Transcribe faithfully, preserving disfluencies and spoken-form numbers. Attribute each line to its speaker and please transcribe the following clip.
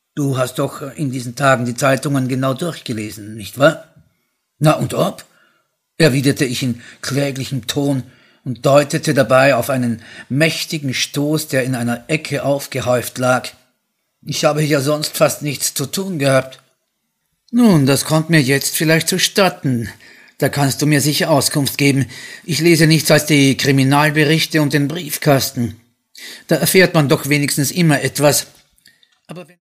Speaker 1: Du hast doch in diesen Tagen die Zeitungen genau durchgelesen, nicht wahr? Na und ob? Erwiderte ich in kläglichem Ton und deutete dabei auf einen mächtigen Stoß, der in einer Ecke aufgehäuft lag. Ich habe ja sonst fast nichts zu tun gehabt. Nun, das kommt mir jetzt vielleicht zustatten. Da kannst du mir sicher Auskunft geben. Ich lese nichts als die Kriminalberichte und den Briefkasten. Da erfährt man doch wenigstens immer etwas. Aber wenn